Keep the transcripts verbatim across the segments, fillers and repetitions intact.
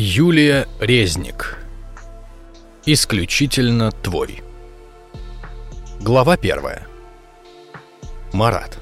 Юлия Резник. Исключительно твой. Глава первая. Марат.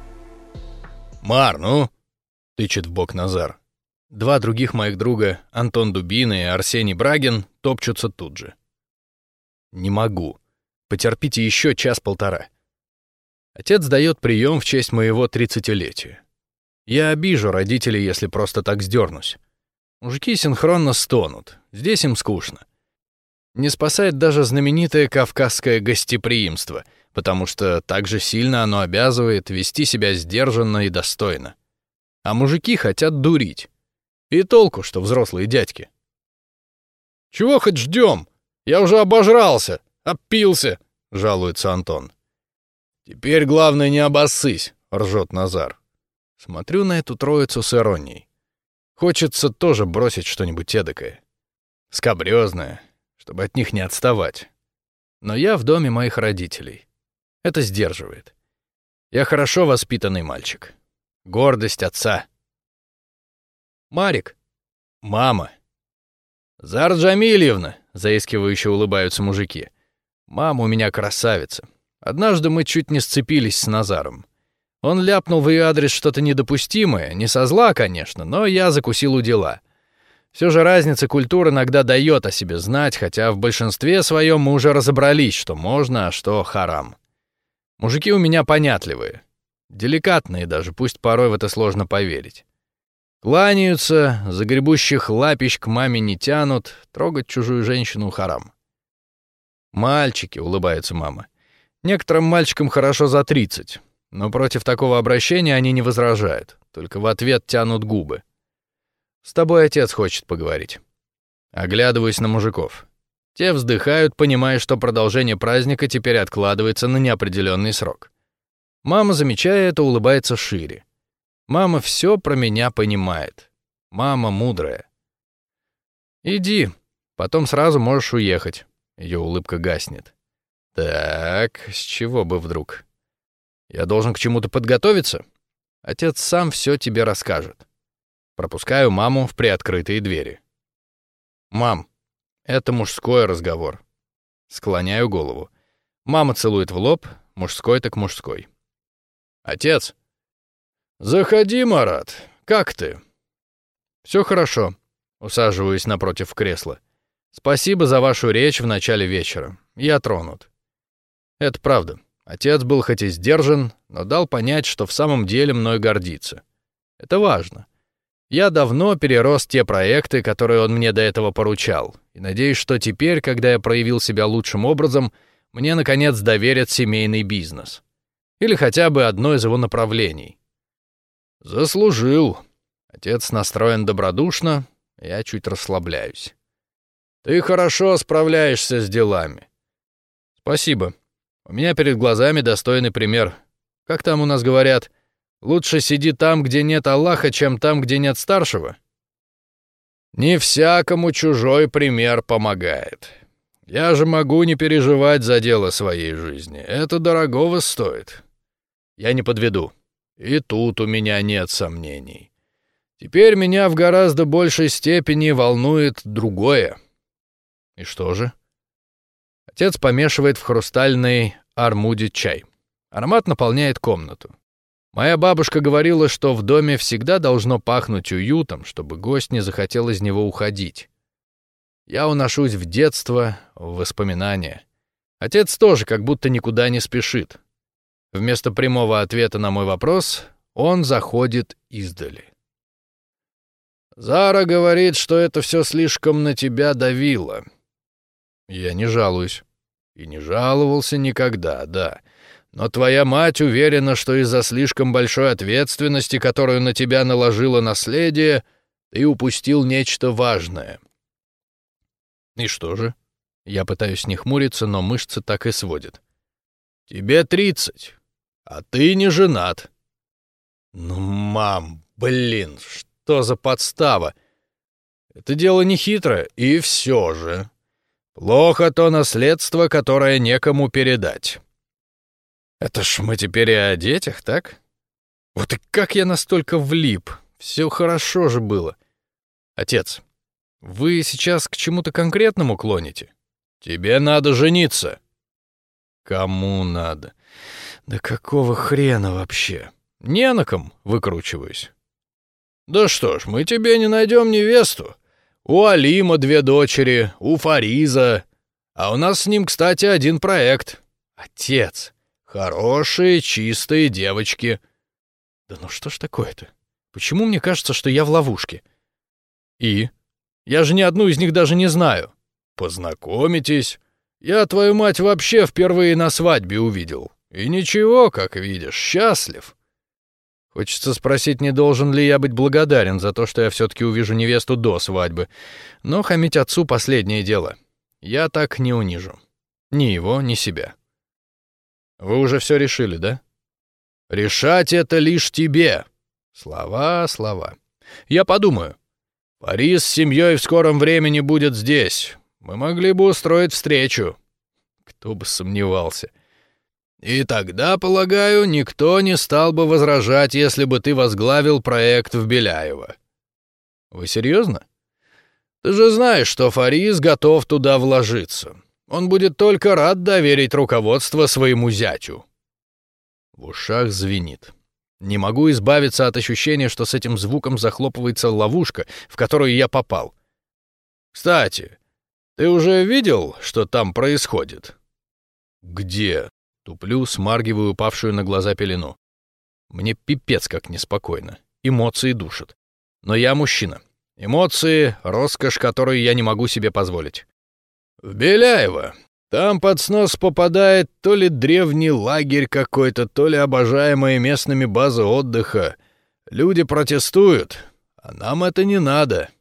«Мар, ну?» — тычет в бок Назар. Два других моих друга, Антон Дубина и Арсений Брагин, топчутся тут же. «Не могу. Потерпите еще час-полтора». Отец дает прием в честь моего тридцатилетия. Я обижу родителей, если просто так сдернусь. Мужики синхронно стонут. Здесь им скучно. Не спасает даже знаменитое кавказское гостеприимство, потому что так же сильно оно обязывает вести себя сдержанно и достойно. А мужики хотят дурить. И толку, что взрослые дядьки. «Чего хоть ждем? Я уже обожрался, опился», — жалуется Антон. «Теперь главное не обоссысь», — ржет Назар. Смотрю на эту троицу с иронией. Хочется тоже бросить что-нибудь эдакое. Скабрёзное, чтобы от них не отставать. Но я в доме моих родителей. Это сдерживает. Я хорошо воспитанный мальчик. Гордость отца. «Марик». «Мама». «Зара Джамильевна», — заискивающе улыбаются мужики. «Мама у меня красавица. Однажды мы чуть не сцепились с Назаром. Он ляпнул в ее адрес что-то недопустимое, не со зла, конечно, но я закусил у дела. Все же разница культур иногда дает о себе знать, хотя в большинстве своем мы уже разобрались, что можно, а что харам. Мужики у меня понятливые, деликатные даже, пусть порой в это сложно поверить. Кланяются, загребущих лапищ к маме не тянут, трогать чужую женщину харам. «Мальчики», — улыбается мама, — «некоторым мальчикам хорошо за тридцать». Но против такого обращения они не возражают, только в ответ тянут губы. «С тобой отец хочет поговорить». Оглядываюсь на мужиков. Те вздыхают, понимая, что продолжение праздника теперь откладывается на неопределенный срок. Мама, замечая это, улыбается шире. Мама все про меня понимает. Мама мудрая. «Иди, потом сразу можешь уехать». Ее улыбка гаснет. «Так, с чего бы вдруг? Я должен к чему-то подготовиться? Отец сам все тебе расскажет». Пропускаю маму в приоткрытые двери. «Мам, это мужской разговор». Склоняю голову. Мама целует в лоб, мужской так мужской. «Отец». «Заходи, Марат. Как ты?» «Все хорошо». Усаживаюсь напротив кресла. «Спасибо за вашу речь в начале вечера. Я тронут». Это правда. Отец был хоть и сдержан, но дал понять, что в самом деле мной гордится. Это важно. Я давно перерос те проекты, которые он мне до этого поручал, и надеюсь, что теперь, когда я проявил себя лучшим образом, мне, наконец, доверят семейный бизнес. Или хотя бы одно из его направлений. «Заслужил». Отец настроен добродушно, я чуть расслабляюсь. «Ты хорошо справляешься с делами». «Спасибо. У меня перед глазами достойный пример. Как там у нас говорят, лучше сиди там, где нет Аллаха, чем там, где нет старшего». «Не всякому чужой пример помогает. Я же могу не переживать за дело своей жизни. Это дорогого стоит. Я не подведу. И тут у меня нет сомнений. Теперь меня в гораздо большей степени волнует другое». «И что же?» Отец помешивает в хрустальной армуде чай. Аромат наполняет комнату. Моя бабушка говорила, что в доме всегда должно пахнуть уютом, чтобы гость не захотел из него уходить. Я уношусь в детство, в воспоминания. Отец тоже как будто никуда не спешит. Вместо прямого ответа на мой вопрос он заходит издали. «Зара говорит, что это все слишком на тебя давило». Я не жалуюсь. И не жаловался никогда, да. Но твоя мать уверена, что из-за слишком большой ответственности, которую на тебя наложило наследие, ты упустил нечто важное. И что же? Я пытаюсь не хмуриться, но мышцы так и сводят. Тебе тридцать, а ты не женат. Ну, мам, блин, что за подстава? Это дело не хитрое, и все же. Плохо то наследство, которое некому передать. Это ж мы теперь и о детях, так? Вот и как я настолько влип. Все хорошо же было. Отец, Вы сейчас к чему-то конкретному клоните? Тебе надо жениться. Кому надо? Да какого хрена вообще? Не на ком выкручиваюсь. Да что ж, мы тебе не найдем невесту. У Алима две дочери, у Фариза. А у нас с ним, кстати, один проект. Отец. Хорошие, чистые девочки. Да ну что ж такое-то? Почему мне кажется, что я в ловушке? И? Я же ни одну из них даже не знаю. Познакомитесь. Я твою мать вообще впервые на свадьбе увидел. И ничего, как видишь, счастлив. Хочется спросить, не должен ли я быть благодарен за то, что я все-таки увижу невесту до свадьбы. Но хамить отцу — последнее дело. Я так не унижу. Ни его, ни себя. Вы уже все решили, да? Решать это лишь тебе. Слова, слова. Я подумаю. Фариз с семьей в скором времени будет здесь. Мы могли бы устроить встречу. Кто бы сомневался. И тогда, полагаю, никто не стал бы возражать, если бы ты возглавил проект в Беляево. Вы серьезно? Ты же знаешь, что Фариз готов туда вложиться. Он будет только рад доверить руководство своему зятю. В ушах звенит. Не могу избавиться от ощущения, что с этим звуком захлопывается ловушка, в которую я попал. Кстати, ты уже видел, что там происходит? Где? Туплю, смаргиваю упавшую на глаза пелену. Мне пипец как неспокойно. Эмоции душат. Но я мужчина. Эмоции — роскошь, которую я не могу себе позволить. В Беляево. Там под снос попадает то ли древний лагерь какой-то, то ли обожаемая местными база отдыха. Люди протестуют, а нам это не надо.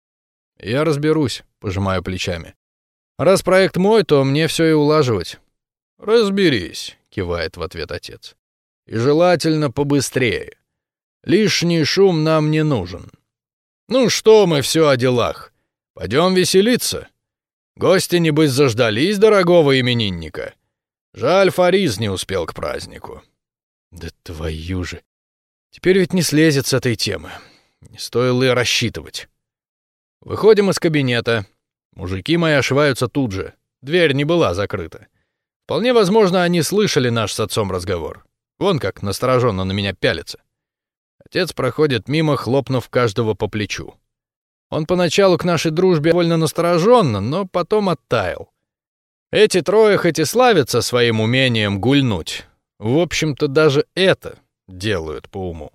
Я разберусь, пожимаю плечами. Раз проект мой, то мне все и улаживать. Разберись, кивает в ответ отец. И желательно побыстрее. Лишний шум нам не нужен. Ну что мы все о делах? Пойдем веселиться. Гости, небось, заждались дорогого именинника. Жаль, Фариз не успел к празднику. Да твою же. Теперь ведь не слезет с этой темы. Не стоило и рассчитывать. Выходим из кабинета. Мужики мои ошиваются тут же. Дверь не была закрыта. Вполне возможно, они слышали наш с отцом разговор. Вон как настороженно на меня пялится. Отец проходит мимо, хлопнув каждого по плечу. Он поначалу к нашей дружбе довольно настороженно, но потом оттаял. Эти трое хоть и славятся своим умением гульнуть, в общем-то даже это делают по уму.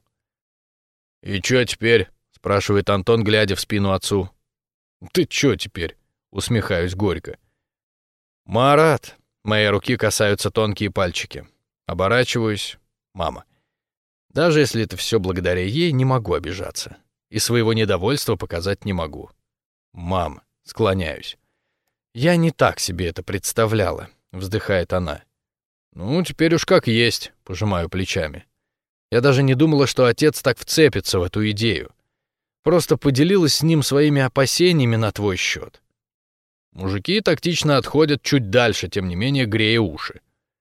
«И чё теперь?» — спрашивает Антон, глядя в спину отцу. «Ты чё теперь?» — усмехаюсь горько. «Марат!» — мои руки касаются тонкие пальчики. Оборачиваюсь. Мама. Даже если это все благодаря ей, не могу обижаться. И своего недовольства показать не могу. «Мам», — склоняюсь. «Я не так себе это представляла», — вздыхает она. «Ну, теперь уж как есть», — пожимаю плечами. Я даже не думала, что отец так вцепится в эту идею. Просто поделилась с ним своими опасениями на твой счет. Мужики тактично отходят чуть дальше, тем не менее грея уши.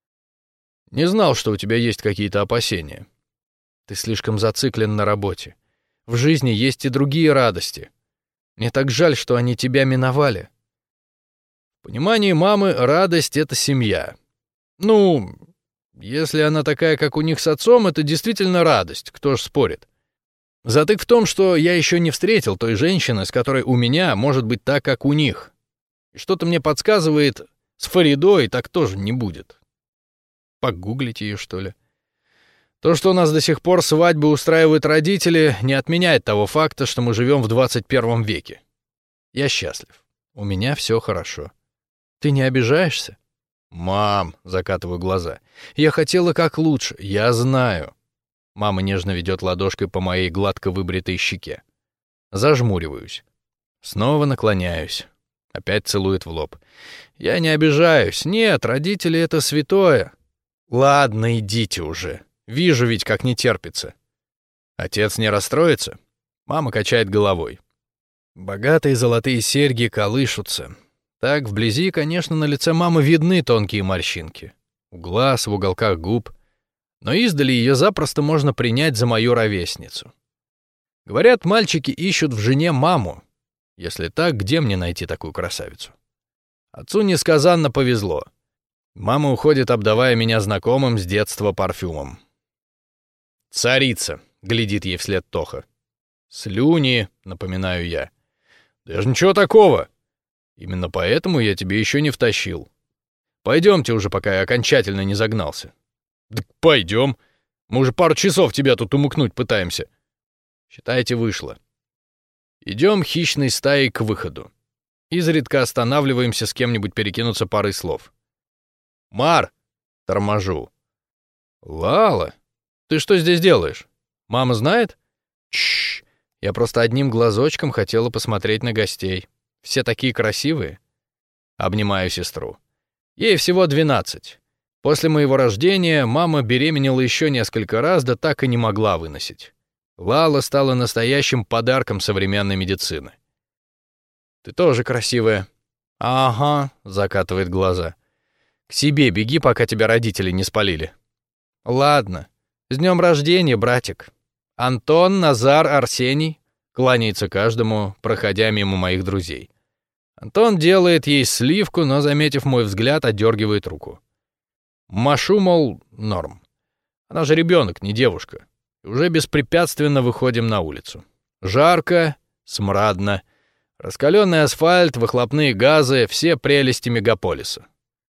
«Не знал, что у тебя есть какие-то опасения. Ты слишком зациклен на работе. В жизни есть и другие радости. Мне так жаль, что они тебя миновали». В понимании мамы радость — это семья. Ну, если она такая, как у них с отцом, это действительно радость, кто ж спорит. Затык в том, что я еще не встретил той женщины, с которой у меня может быть так, как у них. И что-то мне подсказывает, с Фаридой так тоже не будет. Погуглить ее, что ли? То, что у нас до сих пор свадьбы устраивают родители, не отменяет того факта, что мы живем в двадцать первом веке. Я счастлив. У меня все хорошо. Ты не обижаешься? «Мам», — закатываю глаза, — «я хотела как лучше, я знаю». Мама нежно ведет ладошкой по моей гладко выбритой щеке. Зажмуриваюсь. Снова наклоняюсь. Опять целует в лоб. «Я не обижаюсь. Нет, родители — это святое». «Ладно, идите уже. Вижу ведь, как не терпится». Отец не расстроится? Мама качает головой. Богатые золотые серьги колышутся. Так, вблизи, конечно, на лице мамы видны тонкие морщинки. У глаз, в уголках губ. Но издали ее запросто можно принять за мою ровесницу. Говорят, мальчики ищут в жене маму. Если так, где мне найти такую красавицу? Отцу несказанно повезло. Мама уходит, обдавая меня знакомым с детства парфюмом. «Царица», — глядит ей вслед Тоха. «Слюни», — напоминаю я. «Даже ничего такого. Именно поэтому я тебе еще не втащил. Пойдемте уже, пока я окончательно не загнался». «Да пойдем. Мы уже пару часов тебя тут умыкнуть пытаемся». «Считайте, вышло». Идем хищной стаей к выходу. Изредка останавливаемся с кем-нибудь перекинуться парой слов. «Мар!» — торможу. «Лала, ты что здесь делаешь? Мама знает?» «Чш! Я просто одним глазочком хотела посмотреть на гостей. Все такие красивые». Обнимаю сестру. Ей всего двенадцать. После моего рождения мама беременела еще несколько раз, да так и не могла выносить. Лала стала настоящим подарком современной медицины. «Ты тоже красивая». «Ага», — закатывает глаза. «К себе беги, пока тебя родители не спалили». «Ладно. С днем рождения, братик». Антон, Назар, Арсений кланяется каждому, проходя мимо моих друзей. Антон делает ей сливку, но, заметив мой взгляд, отдергивает руку. Машу, мол, норм. Она же ребенок, не девушка. И уже беспрепятственно выходим на улицу. Жарко, смрадно. Раскаленный асфальт, выхлопные газы — все прелести мегаполиса.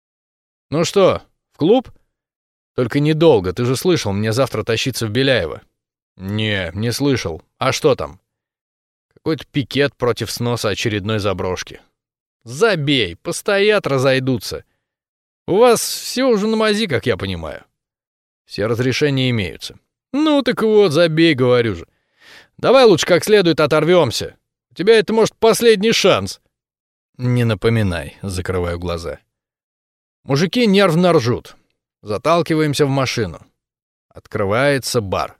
«Ну что, в клуб?» «Только недолго, ты же слышал, мне завтра тащиться в Беляево». «Не, не слышал. А что там?» «Какой-то пикет против сноса очередной заброшки». «Забей, постоят, разойдутся. У вас все уже на мази, как я понимаю». «Все разрешения имеются». «Ну так вот, забей, говорю же. Давай лучше как следует оторвемся. У тебя это, может, последний шанс». «Не напоминай», — закрываю глаза. Мужики нервно ржут. Заталкиваемся в машину. Открывается бар.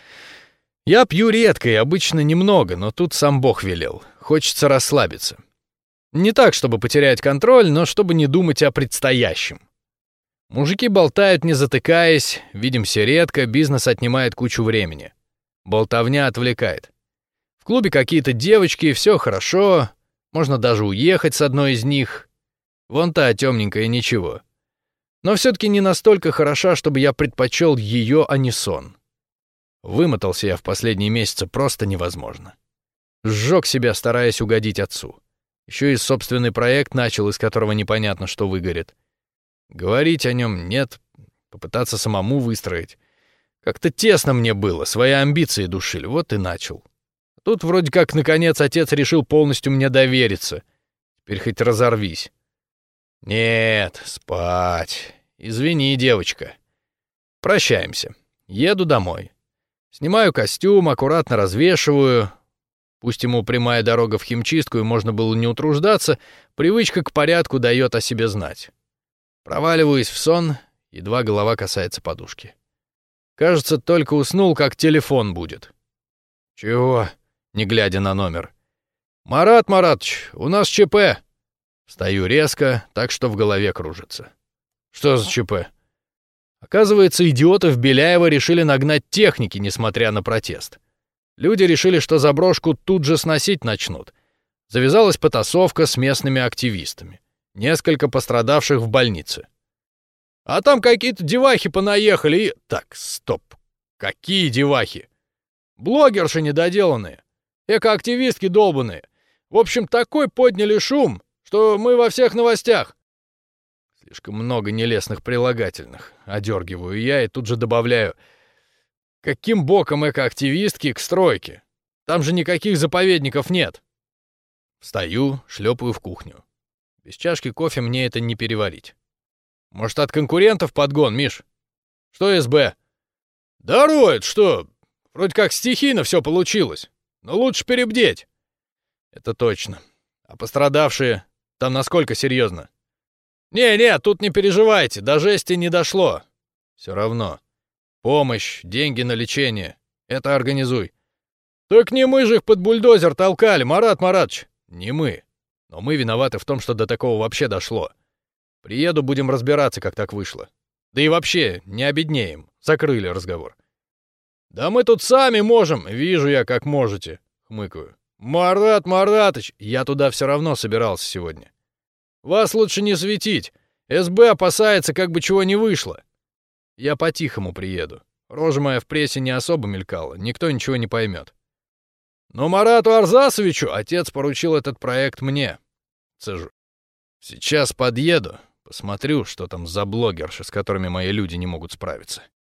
Я пью редко и обычно немного, но тут сам Бог велел. Хочется расслабиться. Не так, чтобы потерять контроль, но чтобы не думать о предстоящем. Мужики болтают, не затыкаясь, видимся редко, бизнес отнимает кучу времени. Болтовня отвлекает. В клубе какие-то девочки, все хорошо, можно даже уехать с одной из них. Вон та темненькая ничего. Но все-таки не настолько хороша, чтобы я предпочел ее, а не сон. Вымотался я в последние месяцы просто невозможно. Сжег себя, стараясь угодить отцу. Еще и собственный проект начал, из которого непонятно, что выгорит. Говорить о нем нет, попытаться самому выстроить. Как-то тесно мне было, свои амбиции душили, вот и начал. Тут вроде как, наконец, отец решил полностью мне довериться. Теперь хоть разорвись. Нет, спать. Извини, девочка. Прощаемся. Еду домой. Снимаю костюм, аккуратно развешиваю. Пусть ему прямая дорога в химчистку и можно было не утруждаться, привычка к порядку дает о себе знать. Проваливаюсь в сон, едва голова касается подушки. Кажется, только уснул, как телефон будет. «Чего?» — не глядя на номер. «Марат Маратович, у нас ЧП». Встаю резко, так что в голове кружится. «Что за ЧП?» Оказывается, идиоты в Беляево решили нагнать техники, несмотря на протест. Люди решили, что заброшку тут же сносить начнут. Завязалась потасовка с местными активистами. Несколько пострадавших в больнице. А там какие-то девахи понаехали и... Так, стоп. Какие девахи? Блогерши недоделанные. Экоактивистки долбаные. В общем, такой подняли шум, что мы во всех новостях. Слишком много нелестных прилагательных. Одергиваю я и тут же добавляю. Каким боком экоактивистки к стройке? Там же никаких заповедников нет. Встаю, шлепаю в кухню. Без чашки кофе мне это не переварить. Может, от конкурентов подгон, Миш? Что СБ? Да роет, что? Вроде как стихийно все получилось. Но лучше перебдеть. Это точно. А пострадавшие там насколько серьезно? Не-не, тут не переживайте, до жести не дошло. Все равно. Помощь, деньги на лечение. Это организуй. Так не мы же их под бульдозер толкали, Марат Маратович. Не мы. Но мы виноваты в том, что до такого вообще дошло. Приеду, будем разбираться, как так вышло. Да и вообще, не обеднеем. Закрыли разговор. Да мы тут сами можем. Вижу я, как можете. Хмыкаю. Марат Маратыч, я туда все равно собирался сегодня. Вас лучше не светить. СБ опасается, как бы чего не вышло. Я по-тихому приеду. Рожа моя в прессе не особо мелькала, никто ничего не поймет. Но Марату Арзасовичу отец поручил этот проект мне. Цежу. Сейчас подъеду, посмотрю, что там за блогерши, с которыми мои люди не могут справиться.